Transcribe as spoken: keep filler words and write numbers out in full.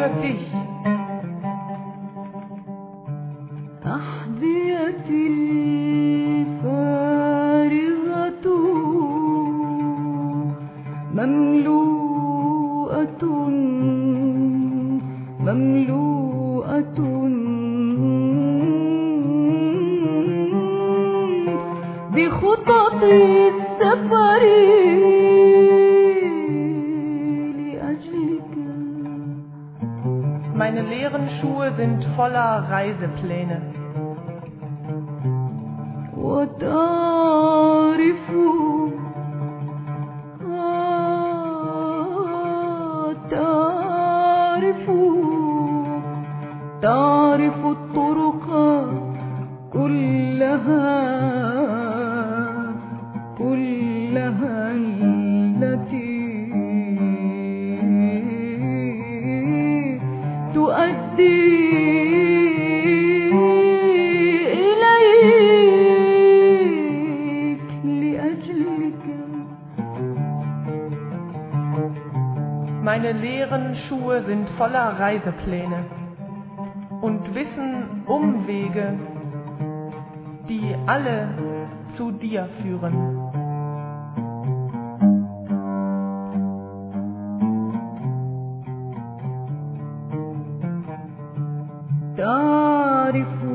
für dich. أحذيتي الفارغة مملوءة مملوءة بخطط السفر لأجلك. Meine leeren Schuhe sind voller Reisepläne. وتعرف آه تعرف تعرف الطرق كلها كلها التي تؤدي إليك لأجلك. Meine leeren Schuhe sind voller Reisepläne und wissen Umwege, die alle zu dir führen. تعرف